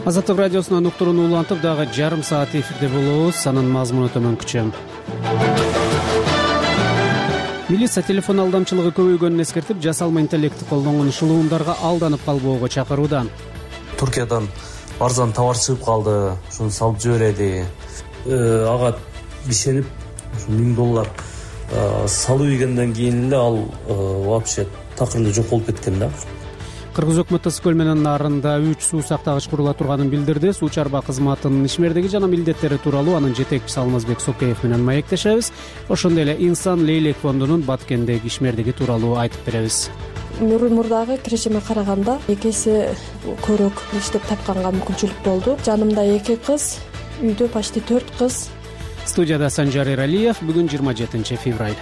Азаттык радиосунан уктурууну улантып дагы жарым саат эфирде болобуз. Анын мазмуну төмөнкүчө. Милиция телефон алдамчылыгы көбөйгөнүн эскертип, жасалма интеллектти колдонгон ушулуундарга алданып калбоого чакырууда. Туркиядан арзан товар чыгып калды, ошону салып жибереди. Ага ишенип, $1000 салуу ийгенден кийин эле ал вообще такыр эле жок болуп кеткен да. Кыргыз өкмөтү Ысык көлмөнүн нарында 3 суу сактагыч курула турганын билдирди. Суу чарба кызматынын ишмердиги жана милдеттери тууралуу анын жетекчиси Алмазбек Сокеев менен маектешебиз. Ошондой эле Инсан Лейлек фондунун Баткендеги ишмердиги тууралуу айтып беребиз. Мурдагы кирешеме караганда 2 эсе көрөк иштеп тапканга мүмкүнчүлүк болду. Жанымда 2 кыз, үйдө почти 4 кыз. Студияда Санжар Эралиев. Бүгүн 27 февраль.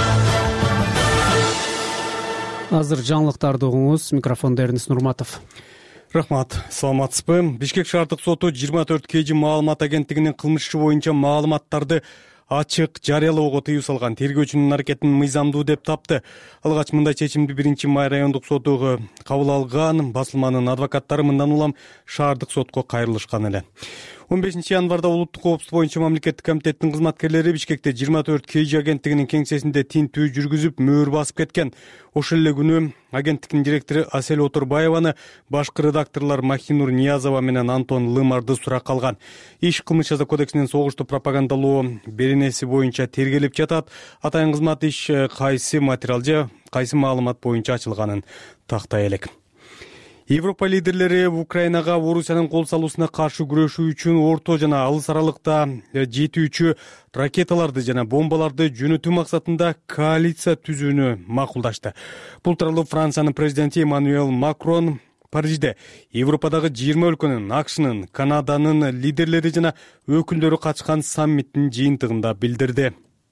Азыр жаңылыктарды угуңуз. Микрофондо Эрнис Нурматов. Рахмат. Саламатсызбы? Бишкек шаардык соту 24 KG маалымат агенттигинин кылмыш иши боюнча маалыматтарды ачык жарыялоого тыюу салган тергөөчүнүн аракетин мыйзамдуу деп тапты. Алгач мындай чечимди 1-Май райондук соту кабыл алган. Басылманын адвокаттары мындан улам шаардык сотко кайрылышкан эле. 15 январда улуттук коопсуздук боюнча мамлекеттик комитеттин кызматкерлери Бишкекте 24 KG агенттигинин кеңсесинде тинтүү жүргүзүп мөөр басып кеткен. Ошол эле күнү агенттиктин директору Асель Отурбаеваны башкы редакторлор Махинур Ниязова менен Антон Лымарды суракка алган. Иш Кылмыш жаза кодексинин согушту пропагандалоо беренеси боюнча тергелип жатат. Атайын кызмат иш кайсы материал же кайсы маалымат боюнча ачылганын тактай элек. Европа лидерлери Украинага Орусиянын кол салуусуна каршы күрөшүү үчүн орто жана алыс аралыкта жетүүчү ракеталарды жана бомбаларды жөнөтүү максатында коалиция түзүүнү макулдашты. Бул тууралуу Франциянын президенти Эммануэль Макрон Парижде Европадагы 20 өлкөнүн, АКШнын, Канаданын лидерлери жана өкүлдөрү катышкан саммиттин жыйынтыгында билдирди.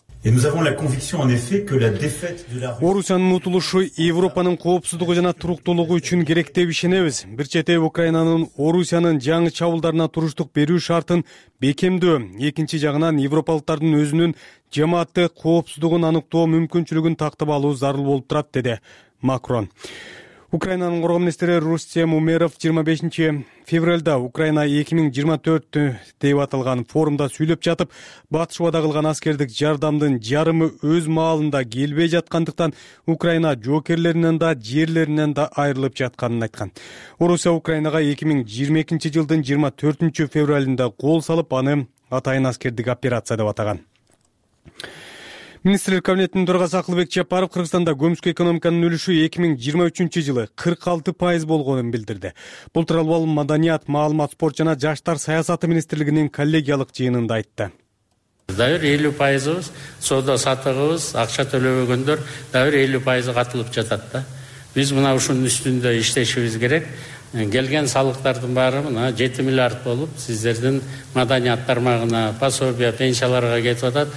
Орусиянын утулушу Европанын коопсуздугу жана туруктуулугу үчүн керек деп ишенебиз. Бир чете Украинанын Орусиянын жаңы чабуулдарына туруштук берүү шартын бекемдөө, экинчи жагынан европалыктардын өзүнүн жамаатты коопсуздугун аныктоо мүмкүнчүлүгүн тактап алуу зарыл болуп турат, деди Макрон. Украинанын коргоо министри Рустем Умеров 25 февралда Украина 2024 деп аталган форумда сүйлөп жатып, батыш убада кылган аскердик жардамдын жарымы өз маалында келбей жаткандыктан Украина жоокерлеринен да жерлеринен да айрылып жатканын айткан. Орусия Украинага 2022 жылдын 24 февралында кол салып, аны атайын аскердик операция деп атаган. Министрлер кабинетинин төрагасы Акылбек Жапаров Кыргызстанда көмүскө экономиканын үлүшү 2023 жылы 46% болгонун билдирди. Бул тууралуу ал Маданият, маалымат, спорт жана жаштар саясаты министрлигинин коллегиялык жыйынында айтты. Дайыр 50% соода сатыгыбыз, акча төлөбөгөндөр дайыр 50% катылып жатат да. Биз мына ушунун үстүндө иштешибиз керек. Келген салыктардын баары мына 7 миллиард болуп, сиздердин маданият тармагына, пособия, пенсияларга кетип атат.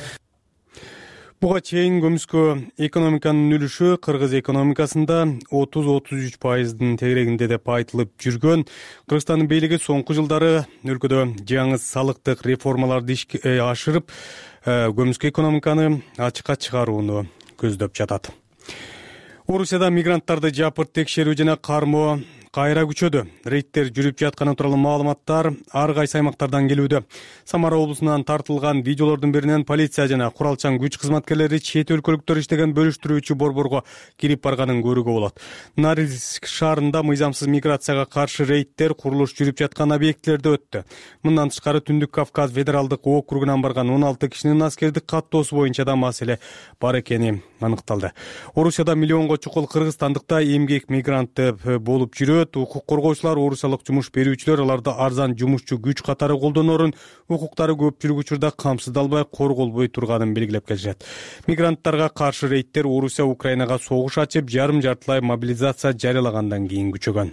Буга чейин көмүскө экономиканын үлүшү кыргыз экономикасында 30-33%дын тегерегинде деп айтылып жүргөн. Кыргызстандын бийлиги соңку жылдары өлкөдө жаңы салыктык реформаларды ишке ашырып, көмүскө экономиканы ачыкка чыгарууну көздөп жатат. Орусияда мигранттарды жапырт текшерүү жана кармоо кайра күчөдү. Рейдтер жүрүп жатканы тууралуу маалыматтар ар кайсы аймактардан келүүдө. Самара облусунан тартылган видеолордун биринен полиция жана куралчан күч кызматкерлери чет өлкөлүктөр иштеген бөлүштүрүүчү борборго кирип барганын көрүүгө болот. Норильск шаарында мыйзамсыз миграцияга каршы рейдтер курулуш жүрүп жаткан объектилерде өттү. Мындан тышкары Түндүк Кавказ федералдык округунан барган 16 кишинин аскердик каттоосу боюнча да маселе бар экени аныкталды. Орусияда миллионго чукул кыргызстандыкта эмгек мигранты болуп жүрөт. Укук коргоочулар, орусиялык жумуш берүүчүлөр аларды арзан жумушчу күч катары колдонорун, укуктары көпчүлүк учурда камсыздалбай, корголбой турганын белгилеп келишет. Мигранттарга каршы рейдтер Орусия Украинага согуш ачып, жарым-жартылай мобилизация жарыялагандан кийин күчөгөн.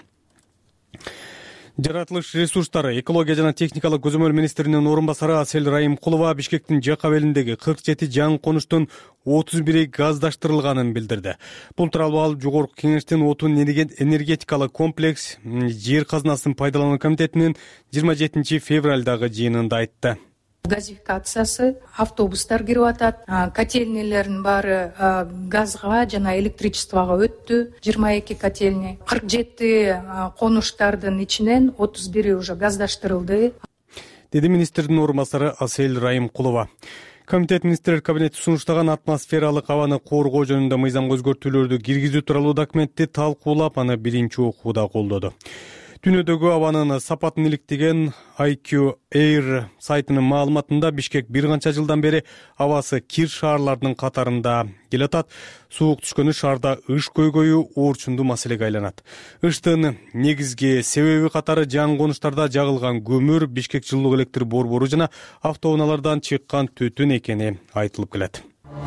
Жаратылыш ресурстары, экология жана техникалык көзөмөл министринин орун басары Асель Райымкулова Бишкектин Жакабелиндеги 47 жаңы конуштун 31 газдаштырылганын билдирди. Бул тууралуу ал жогорку кеңештин отун энергетикалык комплекс жер казынасын пайдалануу комитетинин 27 февралдагы жыйынында айтты. газификациясы, автобустар кирип атат, котельниялердин баары газга жана электричествого өттү. 22 котельня, 47 конуштардын ичинен 31 уже газдаштырылды, деди министрдин орун басары Асель Райымкулова. Комитет министрлер кабинети сунуштаган атмосфералык абаны коргоо жөнүндө мыйзамга өзгөртүүлөрдү киргизүү тууралуу документти талкуулап, аны биринчи окууда колдоду. Дүйнөдөгү абанын сапатын иликтеген IQ Air сайтынын маалыматында Бишкек бир канча жылдан бери абасы кир шаарлардын катарында келатат. Суук түшкөнү шаарда ыш көйгөйү оорчундуу маселеге айланат. Ыштын негизги себеби катары жаңы конуштарда жагылган көмүр, Бишкек жылуулук электр борбору жана автоунаалардан чыккан түтүн экени айтылып келет.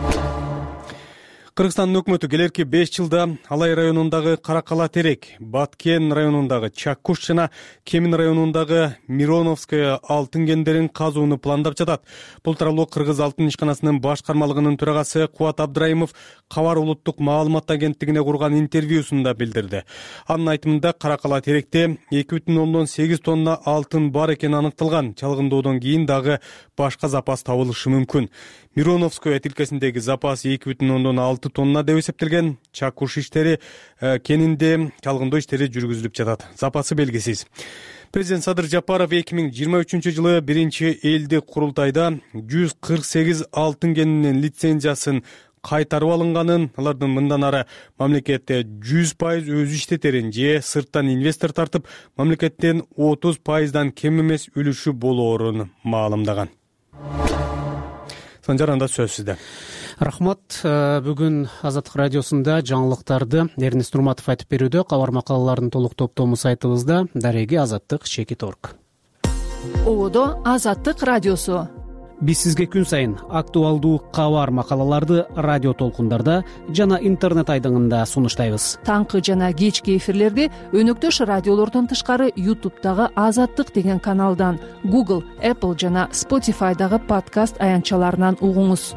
Кыргызстандын өкмөтү келерки 5 жылда Алай районундагы Каракала Терек, Баткен районундагы Чаккуш жана Кемин районундагы Мироновская алтын кендерин казууну пландап жатат. Бул тууралуу Кыргыз алтын ишканасынын башкармалыгынын төрагасы Кубат Абдрайымов Кабар улуттук маалымат агенттигине курган интервьюсунда билдирди. Анын айтымында Каракала Теректе 2,8 тонна алтын бар экени аныкталган. Чалгындоодон кийин дагы башка запас табылышы мүмкүн. Мироновская тилкесиндеги запас 2,6 тонна деп эсептелген. Чакуш иштери кенинде чалгындоо иштери жүргүзүлүп жатат. Запасы белгисиз. Президент Садыр Жапаров 2023 жылы 1-элдик курултайда 148 алтын кенинин лицензиясын кайтарып алынганын, алардын мындан ары мамлекетте 100% өзү иштетерин же сырттан инвестор тартып, мамлекеттен 30%дан кем эмес үлүшү болоорун маалымдаган. Санжар, анда сөз сизде. Рахмат. Бүгүн Азаттык радиосунда жаңылыктарды Эрнест Нурматов айтып берүүдө. Кабар макалалардын толук топтому сайтыбызда. Дареги Азаттык.org. Ободо Азаттык радиосу. Биз сизге күн сайын актуалдуу кабар макалаларды радио толкундарда жана интернет айдыңында сунуштайбыз. Таңкы жана кечки эфирлерди өнөктөш радиолордон тышкары YouTube'дагы Азаттык деген каналдан, Google, Apple жана Spotify'дагы подкаст аянтчаларынан угуңуз.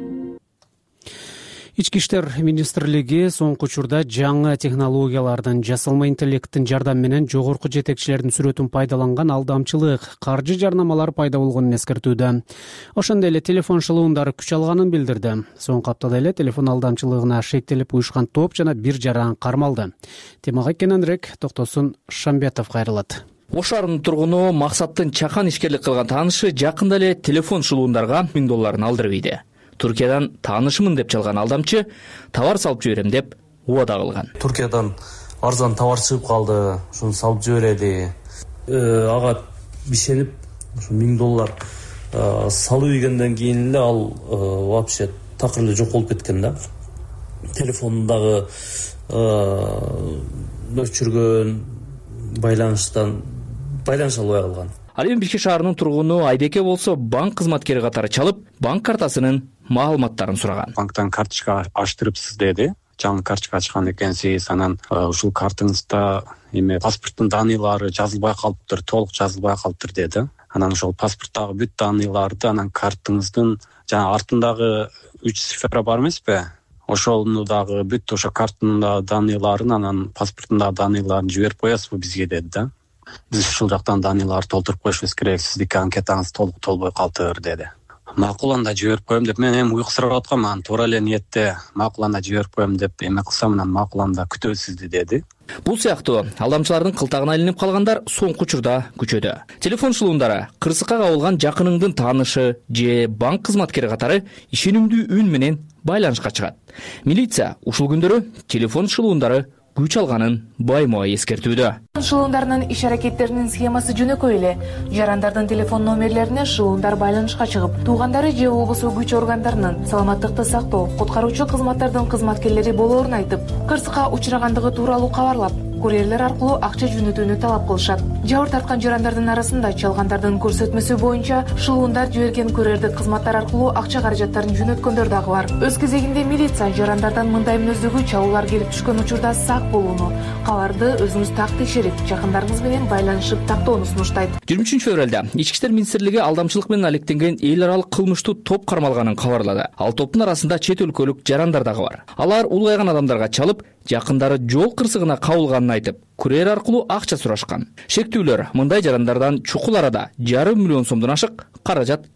Ички иштер министрлиги соңку учурда жаңы технологиялардын, жасалма интеллекттин жардамы менен жогорку жетекчилердин сүрөтүн пайдаланган алдамчылык, каржы жарнамалар пайда болгонун эскертүүдө. Ошондой эле телефон шылуундары күч алганын билдирди. Соңку аптада эле телефон алдамчылыгына шектелип уюшкан топ жана бир жаран кармалды. Темага кененирээк токтосун Шамбетов кайрылат. Ош шаарынын тургуну Максаттын чакан ишкерлик кылган таанышы жакында эле телефон шылуундарга $1000 алдырып ийди. Туркиядан таанышымын деп чалган алдамчы товар салып жиберем деп убада кылган. Туркиядан арзан товар чыгып калды, ошону салып жибереди. Ага бишенип, ошо $1000 салып ийгенден кийин эле ал вообще такыр эле жок болуп кеткен да. Телефондагы өчүргөн байланыша албай калган. Ал эми Бишкек шаарынын тургуну Айбеке болсо банк кызматкери катары чалып, банк картасынын маалыматтарын сураган. Банктан карточка аштырыпсыз деди. Жаңы карточка ачкан экенсиз, анан ушул картыңызда паспорттун даныйлары жазылбай калыптыр, толук жазылбай калыптыр деди. Анан ошол паспорттагы бүт даныйларды, анан картыңыздын жана артындагы 3 цифра бар эмеспи? Ошону дагы бүт ошо карттын даныйларын, анан паспорттун даныйларын жиберип коесузбу бизге деди да. Биз ушул жактан даныйларды толтуруп коюшубуз керек, сиздики анкетаңыз толук толбой калыптыр деди. Макул, анда жиберип коем деп мен эми уйкусурап аткам, анан туура эле ниетте макул анда жиберип коем деп эме кылсам, анан макул анда күтөбүз сизди деди. Бул сыяктуу алдамчылардын кылтагына илинип калгандар соңку учурда күчөдө. Телефон шылуундары кырсыкка кабылган жакыныңдын таанышы же банк кызматкери катары ишенимдүү үн менен байланышка чыгат. Милиция ушул күндөрү телефон шылуундары күч алганын байма-бай эскертүүдө. Шылуундарынын иш-аракеттеринин схемасы жөнөкөй эле. Жарандардын телефон номерлерине шылуундар байланышка чыгып, туугандары же болбосо күч органдарынын саламаттыкты сактоо, куткаруучу кызматтардын кызматкерлери болоорун айтып, кырсыкка учурагандыгы тууралуу кабарлап, курьерлер аркылуу акча жөнөтүүнү талап кылышат. Жабыр тарткан жарандардын арасында чалгандардын көрсөтмөсү боюнча шылуундар жиберген курьердик кызматтар аркылуу акча каражаттарын жөнөткөндөр дагы бар. Өз кезегинде милиция жарандардан мындай мүнөздөгү чалуулар келип түшкөн учурда сак болууну, кабарды өзүңүз так текшерип, жакындарыңыз менен байланышып тактоону сунуштайт. 23 февралда Ички иштер министрлиги алдамчылык менен алектенген эл аралык кылмыштуу топ кармалганын кабарлады. Ал топтун арасында чет өлкөлүк жарандар дагы бар. Алар улгайган адамдарга чалып, жакындары жол кырсыгына кабылганын айтып, курьер аркылуу акча сурашкан. Шектүүлөр мындай жарандардан чукул арада $500 000 сомдон ашык каражат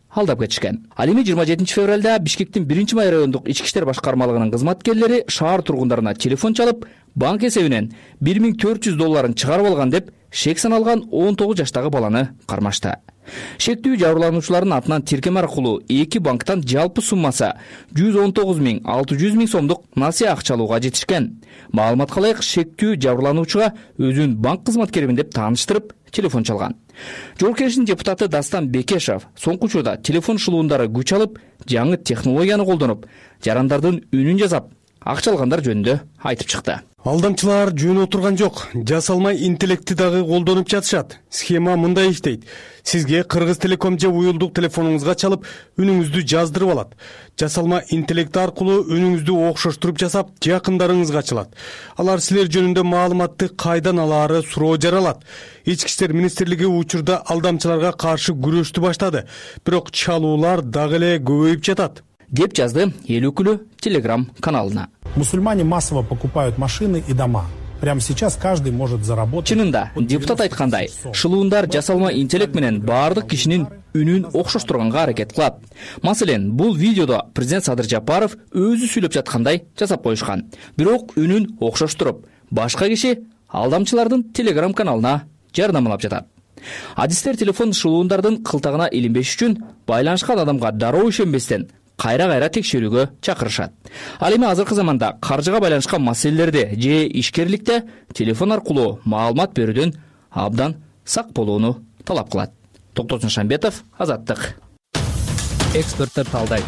алдап кетишкен. Ал эми 27 февралда Бишкектин 1-май райондук ички иштер башкармалыгынын кызматкерлери шаар тургундарына телефон чалып, банк эсебинен $1400 чыгарып алган деп шек саналган 19 жаштагы баланы кармашты. Шектүү жабырлануучулардын атынан тиркеме аркылуу 2 банктан жалпы суммасы 119.600 сомдук насыя акча алууга жетишкен. Маалыматка ылайык, шектүү жабырлануучуга өзүн банк кызматкеримин деп тааныштырып телефон чалган. Жогорку Кеңештин депутаты Дастан Бекешев соңку учурда телефон шылуундары күч алып, жаңы технологияны колдонуп, жарандардын үнүн жасап, акча алгандар жөнүндө айтып чыкты. Алдамчылар жөн отурган жок. Жасалмай интеллектти дагы колдонуп жатышат. Схема мындай иштейт. Сизге Кыргыз Телеком же уюлдук телефонуңузга чалып, үнүңүздү жаздырып алат. Жасалма интеллект аркылуу үнүңүздү окшоштуруп жасап, жакындарыңызга чалат. Алар силер жөнүндө маалыматты кайдан алаары суроо жаралат. Ички иштер министрлиги учурда алдамчыларга каршы күрөштү баштады. Бирок чалуулар дагы эле көбөйүп жатат, деп жазды эл өкүлү Telegram каналына. Мусульмане массово покупают машины и дома. Прямо сейчас каждый может заработать. Чынында, депутат айткандай, шылуундар жасалма интеллект менен баардык кишинин үнүн окшоштурганга аракет кылат. Маселен, бул видеодо президент Садыр Жапаров өзү сүйлөп жаткандай жасап коюшкан. Бирок үнүн окшоштуруп, башка киши алдамчылардын Telegram каналына жардамлап жатат. Адистер телефон шылуундардын кылтагына илинбеш үчүн байланышкан адамга дароо ишенбестен кайра текшерүүгө чакырышат. Ал эми азыркы заманда каржыга байланышкан маселелерде же ишкерликте телефон аркылуу маалымат берүүдөн абдан сак болууну талап кылат. Токтосун Шамбетов, Азаттык. Эксперттер талдайт.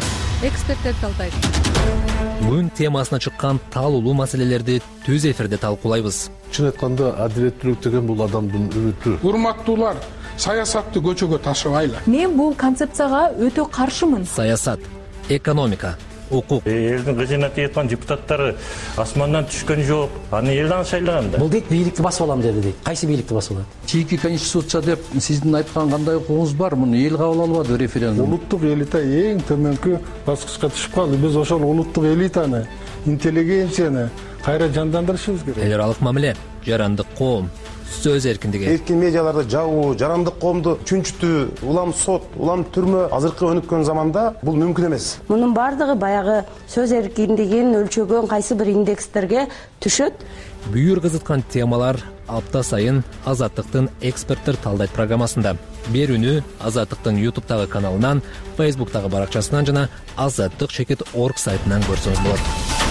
Бүгүн темасына чыккан таалуулуу маселелерди түз эфирде талкуулайбыз. Чын айтканда, адилеттүүлүк деген бул адамдын үмүтү. Урматтуулар, саясатты көчөгө ташыбайлы. Мен бул концепцияга өтө каршымын. Саясат, экономика, укук. Элдин кызына тийаткан депутаттары асмандан түшкөн жок. Аны элден шайлаган да. Бул дейт бийликти басып алам деди дейт. Кайсы бийликти басып алат? Чийки конституция деп сиздин айткан кандай укугуңуз бар? Муну эл кабыл албады референдум. Улуттук элита эң төмөнкү баскычка түшүп калды. Биз ошол улуттук элитаны, интеллигенцияны кайра жандандырышыбыз керек. Эл аралык мамиле, жарандык коом, сөз эркиндиги. Эркин медиаларды жабуу, жарандык коомду чүнчүтүү, улам сот, улам түрмө азыркы өнүккөн заманда бул мүмкүн эмес. Мунун бардыгы баягы сөз эркиндигин өлчөгөн кайсы бир индекстерге түшөт. Бүйүр кызыткан темалар апта сайын Азаттыктын эксперттер талдайт программасында. Берүүнү Азаттыктын YouTube'тагы каналынан, Facebook'тагы баракчасынан жана azаттык.org сайтынан көрсөңүз болот.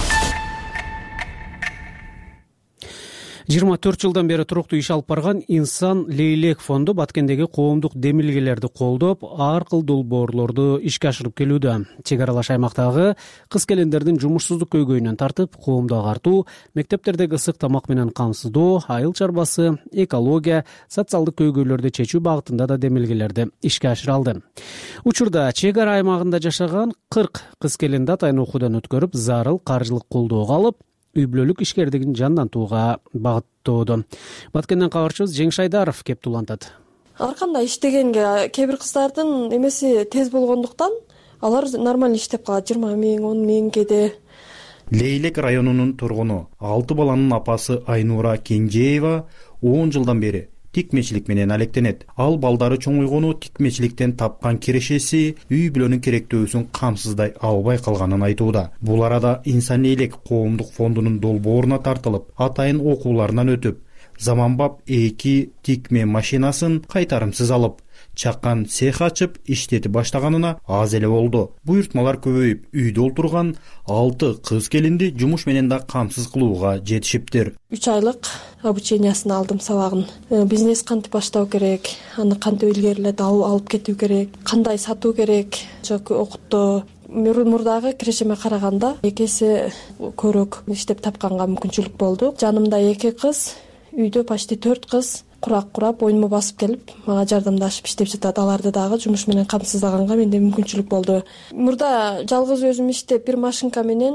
24 жылдан бери туруктуу иш алып барган Инсан Лейлек фонду Баткендеги коомдук демилгелерди колдоп, ар кыл долбоорлорду ишке ашырып келүүдө. Чек аралаш аймактагы кыз-келиндердин жумушсуздук көйгөйүнөн тартып, коомду агартуу, мектептердеги ысык тамак менен камсыздоо, айыл чарбасы, экология, социалдык көйгөйлөрдү чечүү багытында да демилгелерди ишке ашыра алды. Учурда чек ара аймагында жашаган 40 кыз-келинди атайын окуудан өткөрүп, зарыл каржылык колдоого алып, үй бүлөлүк ишкердигин жандантууга багыттоодо. Баткенден кабарчыбыз Жеңиш Айдаров кеп улантат. Ар кандай иштегенге кээ бир кыздардын эмеси тез болгондуктан алар нормально иштеп калат. 20 миң, 10 миң кеде. Лейлек районунун тургуну 6 баланын апасы Айнура Кенжеева 10 жылдан бери тикмечилик менен алектенет. Ал балдары чоңойгону тикмечиликтен тапкан кирешеси үй бүлөнүн керектөөсүн камсыздай албай калганын айтууда. Бул арада Инсан Лейлек коомдук фондунун долбооруна тартылып, атайын окууларынан өтүп, заманбап 2 тикме машинасын кайтарымсыз алып, чаккан цех ачып иштетип баштаганына аз эле болду. Буйртмалар көбөйүп, үйдө олтурган 6 кыз-келинди жумуш менен да камсыз кылууга жетишиптир. 3 айлык обучениясын алдым, сабагын. Бизнес кантип баштоо керек, аны кантип илгерилеп алып кетүү керек, кандай сатуу керек, жок окуттоо. Мурдагы кирешеме караганда 2 эсе көрөк иштеп тапканга мүмкүнчүлүк болду. Жанымда 2 кыз, үйдө почти 4 кыз курак курап, оюнума басып келип, мага жардамдашып иштеп жатат. Аларды дагы жумуш менен камсыздаганга менде мүмкүнчүлүк болду. Мурда жалгыз өзүм иштеп, бир машинка менен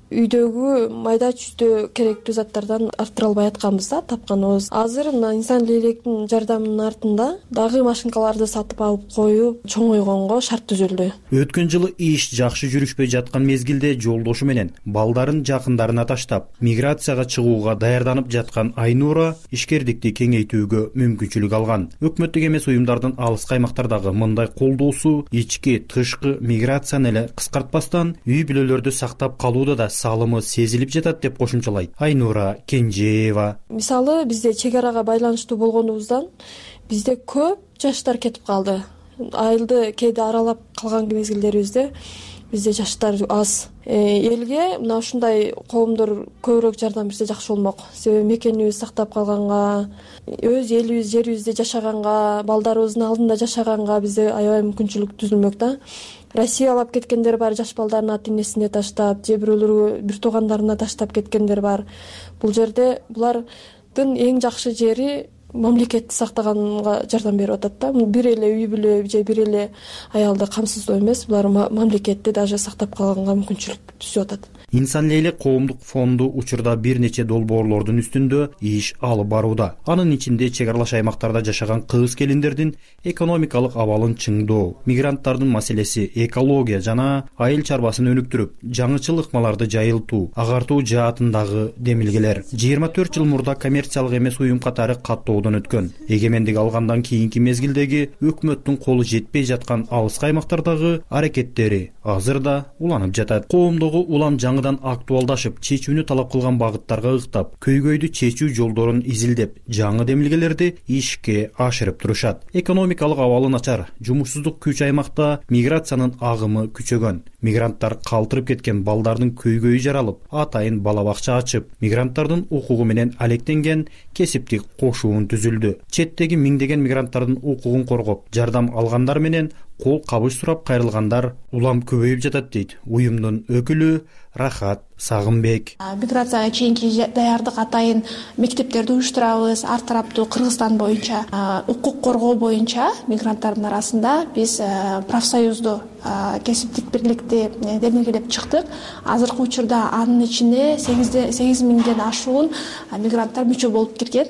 үйдөгү майда чүйдө керектүү заттардан арттыра албай атканбыз да тапканыбыз. Азыр мына инсан лейлектин жардамынын артында дагы машинкаларды сатып алып коюп чоңойгонго шарт түзүлдү. Өткөн жылы иш жакшы жүрүшпөй жаткан мезгилде жолдошу менен балдарын жакындарына таштап миграцияга чыгууга даярданып жаткан Айнура ишкердикти кеңейтүүгө мүмкүнчүлүк алган. Өкмөттүк эмес уюмдардын алыскы аймактардагы мындай колдоосу ички тышкы миграцияны эле кыскартпастан үй бүлөлөрдү сактап калууда да салымы сезилип жатат деп кошумчалайт Айнура Кенжеева. Мисалы бизде чек арага байланыштуу болгонубуздан бизде көп жаштар кетип калды. Айылды кээде аралап калган мезгилдерибизде бизде жаштар аз. Элге мына ушундай коомдор көбүрөөк жардам берсе жакшы болмок. Себеби мекенибизди сактап калганга, өз элибиз, жерибизде жашаганга, балдарыбыздын алдында жашаганга бизде аябай мүмкүнчүлүк түзүлмөк да. Россия алып кеткендер бар, жаш балдарын ата энесине таштап, же бирөөлөргө бир туугандарына таштап кеткендер бар. Бул жерде булардын эң жакшы жери мамлекетти сактаганга жардам берип атат да. Бир эле үй бүлө же бир эле аялды камсыздоо эмес, булар мамлекетти даже сактап калганга мүмкүнчүлүк түзүп атат. Инсан Лейлек коомдук фонду учурда бир нече долбоорлордун үстүндө иш алып барууда. Анын ичинде чек аралаш аймактарда жашаган кыз келиндердин экономикалык абалын чыңдоо, мигранттардын маселеси, экология жана айыл чарбасын өнүктүрүп, жаңычыл ыкмаларды жайылтуу, агартуу жаатындагы демилгелер 24 жыл мурда коммерциялык эмес уюм катары каттоодон өткөн. Эгемендик алгандан кийинки мезгилдеги өкмөттүн колу жетпей жаткан алыскы аймактардагы аракеттери азыр да уланып жатат. Коомдогу улам актуалдашып, чечүүнү талап кылган багыттарга ыктап, көйгөйдү чечүү жолдорун изилдеп, жаңы демилгелерди ишке ашырып турушат. Экономикалык абалы начар, жумушсуздук күч аймакта миграциянын агымы күчөгөн. Мигранттар калтырып кеткен балдардын көйгөйү жаралып, атайын бала бакча ачып, мигранттардын укугу менен алектенген кесиптик кошуун түзүлдү. Четтеги миңдеген мигранттардын укугун коргоп, жардам алгандар менен кол кабыш сурап кайрылгандар улам көбөйүп жатат дейт уюмдун өкүлү Рахат Сагынбек. Миграцияга чейинки даярдык атайын мектептерди уюштурабыз. Ар тараптуу Кыргызстан боюнча укук коргоо боюнча мигранттардын арасында биз профсоюзду кесиптик бирликти демилгелеп чыктык. Азыркы учурда анын ичине 8 миңден ашуун мигранттар мүчө болуп кирген.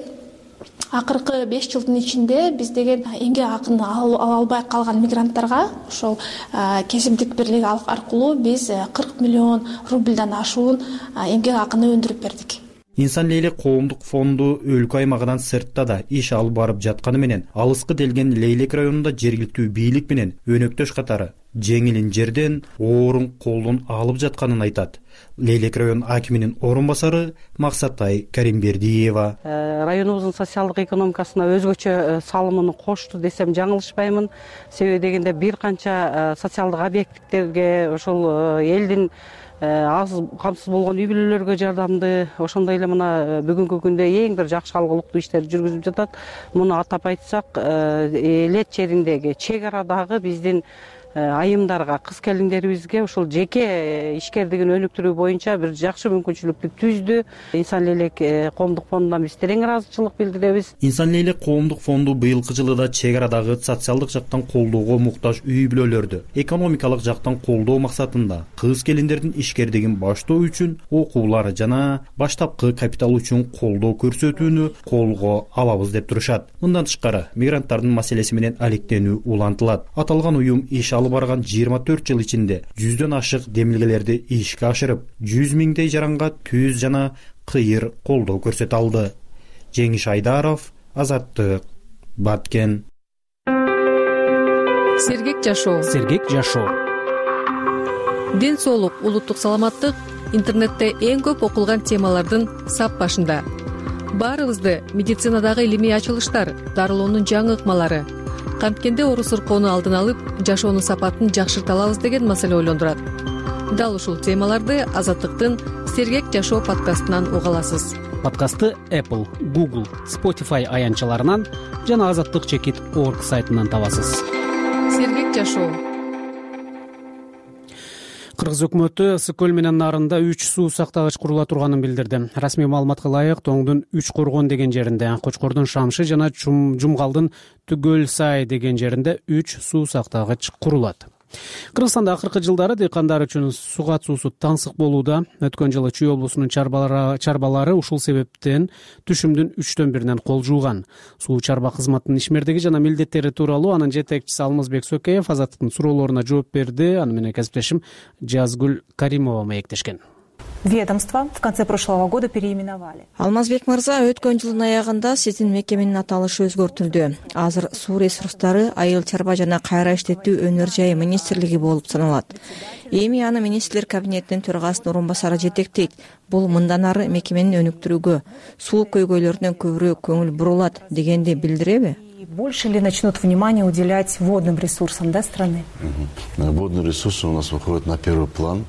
Акыркы 5 жылдын ичинде биз деген эмгек акын ала албай калган мигранттарга ошол кесиптик бирлик аркылуу биз 40 миллион рубльдан ашуун эмгек акыны өндүрүп бердик. Инсан Лейлек коомдук фонду өлкө аймагынан сыртта да иш алып барып жатканы менен алыскы делген Лейлек районунда жергиликтүү бийлик менен өнөктөш катары жеңилин жерден оорун колдон алып жатканын айтат. Лейлек район акиминин орун басары Максатай Каримбердиева. Районубуздун социалдык экономикасына өзгөчө салымын кошту десем жаңылышпаймын. Себеби дегенде бир канча социалдык объекттерге ошол элдин аз камсыз болгон үй бүлөлөргө жардамды, ошондой эле мына бүгүнкү күндө эң бир жакшы алгылыктуу иштерди жүргүзүп жатат. Муну атап айтсак, элет жериндеги чек арадагы биздин айымдарга, кыз келиндерибизге ушул жеке ишкердигин өнүктүрүү боюнча бир жакшы мүмкүнчүлүктү түздү. Инсан Лейлек коомдук фондунан биз терең ыраазычылык билдиребиз. Инсан Лейлек коомдук фонду быйылкы жылы да чек арадагы социалдык жактан колдоого муктаж үй бүлөлөрдү экономикалык жактан колдоо максатында кыз келиндердин ишкердигин баштоо үчүн окуулар жана баштапкы капитал үчүн колдоо көрсөтүүнү колго алабыз деп турушат. Мындан тышкары мигранттардын маселеси менен алектенүү улантылат. Аталган уюм иш алып барган 24 жыл ичинде 100дөн ашык демилгелерди ишке ашырып, 100 миңдей жаранга түз жана кыйыр колдоо көрсөтө алды. Жеңиш Айдаров, Азаттык, Баткен. Сергек жашоо. Сергек жашоо. Ден соолук, улуттук саламаттык интернетте эң көп окулган темалардын сап башында. Баарыбызды медицинадагы илимий ачылыштар, дарылоонун жаңы ыкмалары, канткенде оору сыркоону алдын алып, жашоонун сапатын жакшырта алабыз деген маселе ойлондурат. Дал ушул темаларды Азаттыктын Сергек жашоо подкастынан уга аласыз. Подкастты Apple, Google, Spotify аянтчаларынан жана azatlyk.org сайтынан табасыз. Сергек жашоо. Кыргыз өкмөтү ысык көл менен нарында 3 суу сактагыч курула турганын билдирди. Расмий маалыматка ылайык Тоңдун 3 коргон деген жеринде, Кочкордун Шамшы жана Жумгалдын Түгөл Сай деген жеринде 3 суу сактагыч курулат. Кыргызстанда акыркы жылдары дыйкандар үчүн суу катышуусу таңсык болууда. Өткөн жылы Чүй облусунун чарбалары ушул себептен түшүмдүн 1/3 кол жууган. Суу чарба кызматынын ишмердиги жана милдеттери тууралуу анын жетекчиси Алмазбек Сөкеев Азаттыктын суроолоруна жооп берди. Аны менен кесиптешим Жазгүл Каримова маектешкен. Ведомство в конце прошлого года переименовали. Алмазбек мырза, өткөн жылдын аягында сиздин мекеменин аталышы өзгөртүлдү. Азыр суу ресурстары, айыл чарба жана кайра иштетүү өнөр жайы министрлиги болуп саналат. Эми аны министрлер кабинетинин төрагасынын орун басары жетектейт. Бул мындан ары мекеменин өнүктүрүүгө, суу көйгөйлөрүнөн көбүрөөк көңүл бурулат дегенди билдиреби? Больше ли начнут внимание уделять водным ресурсам, да, страны? Водные ресурсы у нас выходят на первый план.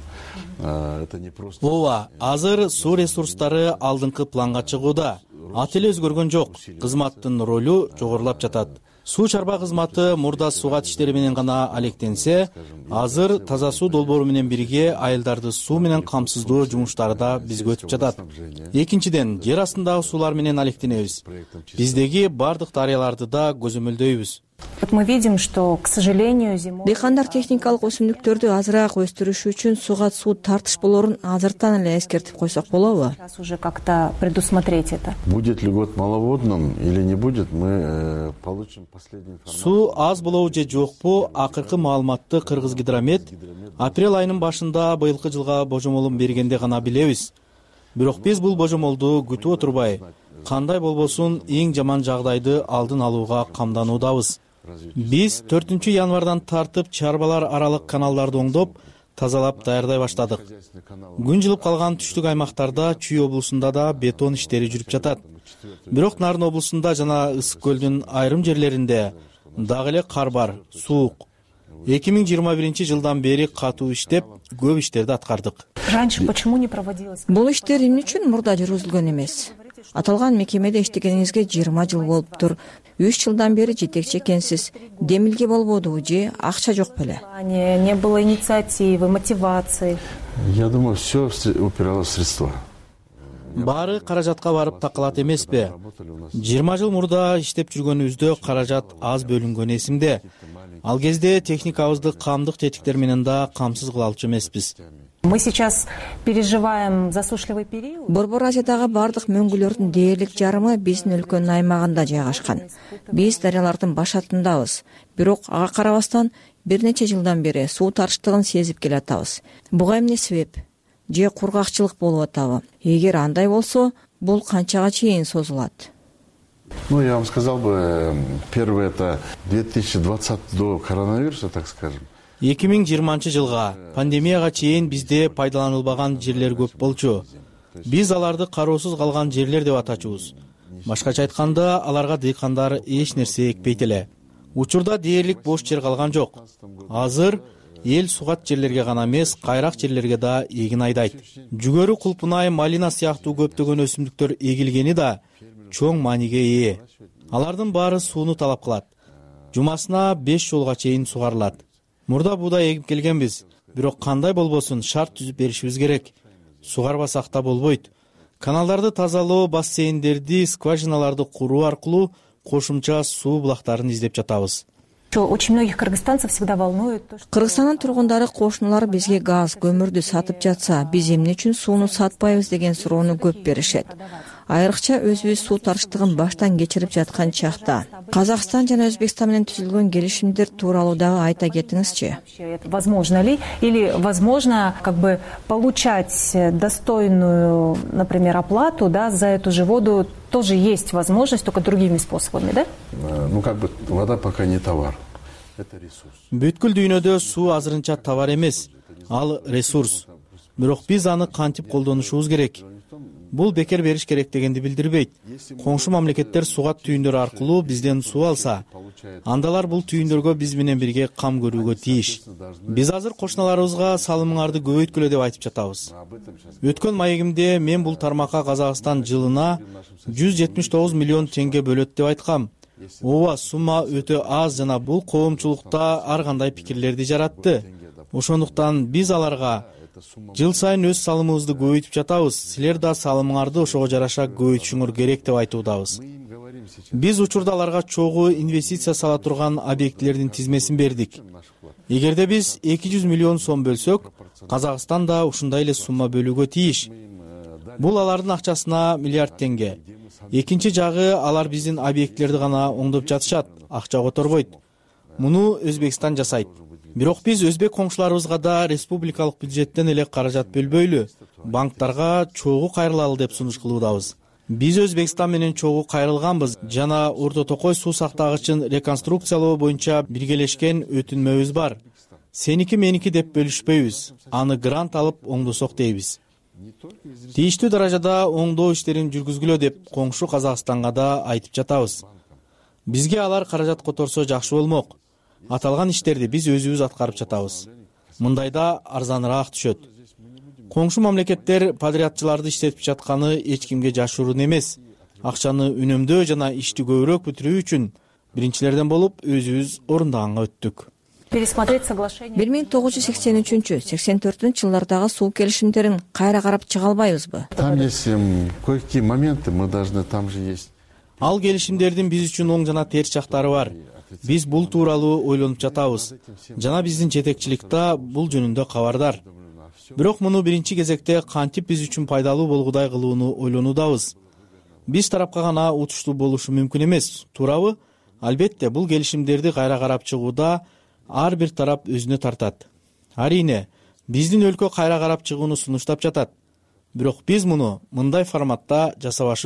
Ооба, азыр суу ресурстары алдыңкы планга чыгууда. Ат эле өзгөргөн жок. Кызматтын ролу жогорулап жатат. Суу чарба кызматы мурда суугат иштери менен гана алектенсе, азыр таза суу долбоору менен бирге айылдарды суу менен камсыздоо жумуштары да бизге өтүп жатат. Экинчиден, жер астындагы суулар менен алектенебиз. Биздеги бардык дарыяларды да көзөмөлдөйбүз. Мы видим, что, к сожалению, зимой... Дыйкандар техникалык өсүмдүктөрдү азыраак өстүрүш үчүн сууга суу тартышполорун азыртан эле эскертип койсок болобу? Сейчас уже как-то предусмотреть это. Будет ли год маловодным или не будет, мы получим последнюю информацию. Суу аз болобу же жокпу, акыркы маалыматты Кыргызгидромет апрель айынын башында быйылкы жылга божомолун бергенде гана билебиз. Бирок биз бул божомолду күтүп отурбай, кандай болбосун эң жаман жагдайды алдын алууга камдануудабыз. Биз 4 январдан тартып чарбалар аралык каналдарды оңдоп, тазалап даярдай баштадык. Күн жылып калган түштүк аймактарда Чүй облусунда да бетон иштери жүрүп жатат. Бирок Нарын облусунда жана Ысык көлдүн айрым жерлеринде дагы эле кар бар, суук. 2021 жылдан бери катуу иштеп, көп иштерди аткардык. Раньше почему не проводилось? Бул иштер эмне үчүн мурда жүргүзүлгөн эмес? Аталган мекемеде иштегениңизге 20 жыл болуптур. 3 жылдан бери жетекчи экенсиз. Демилге болбодубу же акча жок беле? Не было инициативы, мотивации. Я думаю, все упиралось в средства. Баары каражатка барып такалат эмеспи? 20 жыл мурда иштеп жүргөнүбүздө каражат аз бөлүнгөн эсимде. Ал кезде техникабызды камдык тетиктер менен да камсыз кыла алчу эмеспиз. Мы сейчас переживаем засушливый период. Борбор Азиядагы бардык мөңгүлөрдүн дээрлик жарымы биздин өлкөнүн аймагында жайгашкан. Биз дарыялардын башатындабыз. Бирок ага карабастан бир нече жылдан бери суу тарыштыгын сезип келатабыз. Буга эмне себеп? Же кургакчылык болуп атабы? Эгер андай болсо, бул канчага чейин созулат? Ну, я вам сказал бы, первое это 2020 до коронавируса, так скажем. 2020 жылга пандемияга чейин бизде пайдаланылбаган жерлер көп болчу. Биз аларды кароосуз калган жерлер деп атачубуз. Башкача айтканда, аларга дыйкандар эч нерсе экпейт эле. Учурда дээрлик бош жер калган жок. Азыр эл сугат жерлерге гана эмес, кайрак жерлерге да эгин айдайт. Жүгөрү, кулпунай, малина сыяктуу көптөгөн өсүмдүктөр эгилгени да чоң мааниге ээ. Алардын баары сууну талап кылат. Жумасына 5 жолго чейин сугарылат. Мурда буудай эгип келгенбиз, бирок кандай болбосун шарт түзүп беришибиз керек. Сугарбасак да болбойт. Каналдарды тазалоо, бассейндерди, скважиналарды куруу аркылуу кошумча суу булактарын издеп жатабыз. Очень многих кыргызстанцев всегда волнует то, что... Кыргызстандын тургундары кошуналары бизге газ, көмүрдү сатып жатса, биз эмне үчүн сууну сатпайбыз деген суроону көп беришет. Айрыкча өзүбүз суу тарыштыгын баштан кечирип жаткан чакта. Казакстан жана Өзбекстан менен түзүлгөн келишимдер тууралуу дагы айта кетиңизчи. Возможно ли или возможно как бы получать достойную, например, оплату, да, за эту же воду тоже есть возможность, только другими способами, да? Ну как бы вода пока не товар. Это ресурс. Бүткүл дүйнөдө суу азырынча товар эмес, ал ресурс. Бирок биз аны кантип колдонушубуз керек? Бул бекер бериш керек дегенди билдирбейт. Коңшу мамлекеттер сугат түйүндөр аркылуу бизден суу алса, андалар бул түйүндөргө биз менен бирге кам көрүүгө тийиш. Биз азыр кошуналарыбызга салымыңарды көбөйткүлө деп айтып жатабыз. Өткөн маегимде мен бул тармакка Казакстан жылына 179 миллион теңге бөлөт деп айткам. Ооба, сумма өтө аз жана бул коомчулукта ар кандай пикирлерди жаратты. Ошондуктан биз аларга жыл сайын өз салымыбызды көбөйтүп жатабыз. Силер да салымыңарды ошого жараша көбөйтүшүңөр керек деп айтуудабыз. Биз учурда аларга чогуу инвестиция сала турган объектилердин тизмесин бердик. эгерде биз 200 миллион сом бөлсөк, Казакстан да ушундай эле сумма бөлүүгө тийиш. Бул алардын акчасына миллиард теңге. Экинчи жагы, алар биздин объектилерди гана оңдоп жатышат, акча которбойт. Муну Өзбекстан жасайт. Бирок биз өзбек коңшуларыбызга да республикалык бюджеттен эле каражат бөлбөйлү, банктарга чогуу кайрылалы деп сунуш кылуудабыз. Биз Өзбекстан менен чогуу кайрылганбыз жана Орто Токой суу сактагычын реконструкциялоо боюнча биргелешкен өтүнмөбүз бар. Сеники меники деп бөлүшпөйбүз. Аны грант алып оңдосок дейбиз. Тийиштүү даражада оңдоо иштерин жүргүзгүлө деп коңшу Казакстанга да айтып жатабыз. Бизге алар каражат которсо жакшы болмок. Аталган иштерди биз өзүбүз аткарып жатабыз. Мындайда арзаныраак түшөт. Коңшу мамлекеттер подрядчыларды иштетип жатканы эч кимге жашыруун эмес. Акчаны үнөмдөө жана ишти көбүрөөк бүтүрүү үчүн биринчилерден болуп өзүбүз орундаганга өттүк. 1983-84 жылдардагы суу келишимдерин кайра карап чыга албайбызбы? Там есть кое-какие моменты, мы должны, там же есть. Ал келишимдердин биз үчүн оң жана терс жактары бар. Биз бул тууралуу ойлонуп жатабыз. Жана биздин жетекчилик да бул жөнүндө кабардар. Бирок муну биринчи кезекте кантип биз үчүн пайдалуу болгудай кылууну ойлонуудабыз. Биз тарапка гана утуштуу болушу мүмкүн эмес, туурабы? Албетте, бул келишимдерди кайра карап чыгууда ар бир тарап өзүнө тартат. Арине, биздин өлкө кайра карап чыгууну сунуштап жатат. Бирок биз муну мындай форматта жасабаш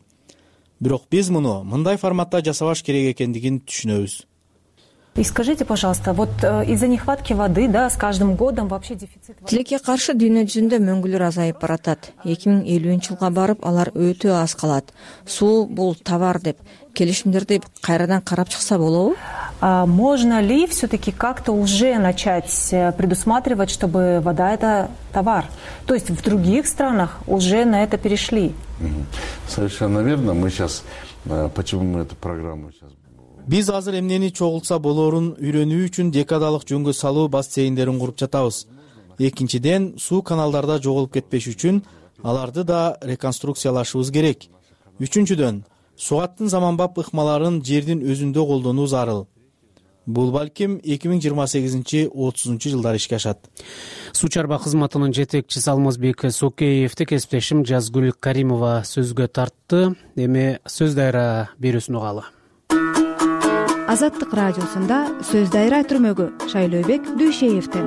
керек экендигин түшүнөбүз. И скажите, пожалуйста, вот из-за нехватки воды, да, с каждым годом вообще дефицит воды. Тилекке каршы дүйнө жүзүндө мөңгүлөр азайып баратат. 2050-жылга барып алар өтө аз калат. Суу бул товар деп келишимдерди кайрадан карап чыкса болобу? Можно ли все-таки как-то уже начать предусматривать, чтобы вода это товар? То есть в других странах уже на это перешли? Совершенно верно. Мы сейчас, почему мы эту программу сейчас... Биз азыр эмнени чогултса болорун үйрөнүү үчүн декадалык жөнгө салуу бассейндерин куруп жатабыз. Экинчиден, суу каналдарда жоголуп кетпеш үчүн аларды да реконструкциялашыбыз керек. Үчүнчүдөн, сугаттын заманбап ыкмаларын жердин өзүндө колдонуу зарыл. Бул балким 2028-30 жылдары ишке ашат. Суу чарба кызматынын жетекчиси Алмазбек Сокеевди кесиптешим Жазгүл Каримова сөзгө тартты. Эми сөз дайра берүүсүн угалы. Азаттык радиосунда сөз дайра түрмөгү Шайлообек Дүйшеевден.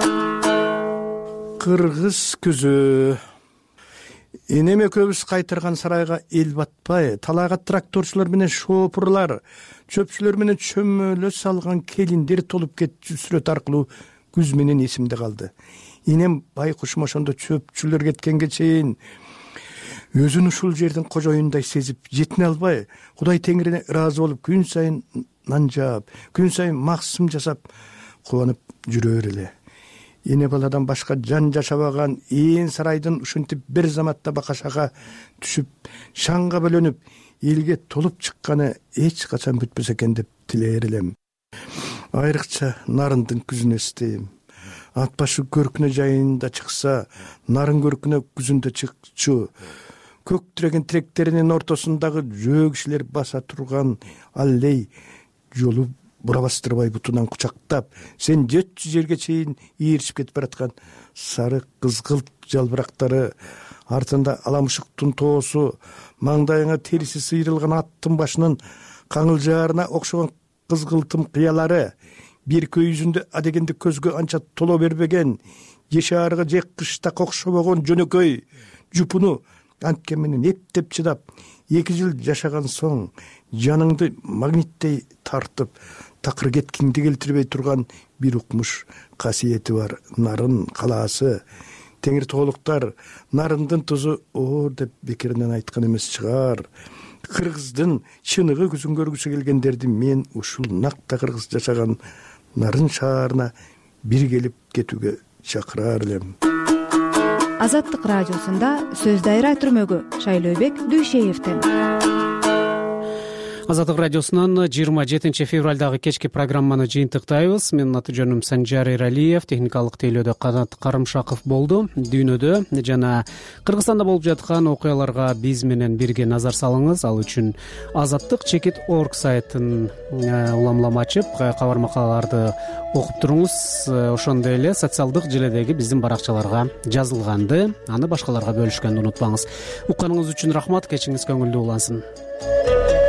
Кыргыз күзү. Энеме көбүс кайтырган сарайга эл батпай, талайга тракторчулар менен шопурлар, чөпчүлөр менен чөмөлө салган келиндер толуп кетчү сүрөт аркылуу күз менен эсимде калды. Энем байкушум ошондо чөпчүлөр кеткенге чейин өзүн ушул жердин кожоюндай сезип, жетине албай, Кудай Теңирине ыраазы болуп, күн сайын нан жаап, күн сайын максым жасап, кубанып жүрөр эле. Эне баладан башка жан жашабаган ээн сарайдын ушинтип бир заматта бакашага түшүп, шаңга бөлөнүп, элге толуп чыкканы эч качан бүтпөсө экен деп тилээр элем. Айрыкча нарындын күзүн эстейм. Ат башы көркүнө жайында чыкса, нарын көркүнө күзүндө чыкчу. Көк тиреген тиректеринин ортосундагы жөө кишилер баса турган аллей жолу бура бастырбай бутунан кучактап, сен 400 жерге чейин ийиришип кетип бараткан сары кызгылт жалбырактары, артында аламышыктын тоосу, маңдайыңа териси сыйрылган аттын башынын каңылжаарына окшогон кызгылтым кыялары, бир көйүзүндө адегенде көзгө анча толо бербеген, жешаарыга же кышта окшобогон жөнөкөй жупуну антке менен эптеп чыдап, 2 жыл жашаган соң жаныңды магниттей тартып, такыр кеткиңди келтирбей турган бир укмуш касиети бар нарын калаасы. Теңир тоолуктар нарындын тузу оор деп бекеринен айткан эмес чыгар. Кыргыздын чыныгы күзүн көргүсү келгендерди мен ушул накта кыргыз жашаган нарын шаарына бир келип кетүүгө чакырар элем. Азаттык радиосунда сөз дайра түрмөгү Шайлообек Дүйшеевден. Азаттык радиосунун 27 февралдагы кечки программаны жыйынтыктайбыз. Менин аты жөнүм Санжар Эралиев, техникалык тейлөөдө Канат Карымшаков болду. Дүйнөдө жана Кыргызстанда болуп жаткан окуяларга биз менен бирге назар салыңыз. Ал үчүн Азаттык.org сайтын улам ачып, кабар макалаларды окуп туруңуз. Ошондой эле социалдык желедеги биздин баракчаларга жазылганды, аны башкаларга бөлүшкөндү унутпаңыз. Укканыңыз үчүн рахмат, кечиңиз көңүлдүү улансын.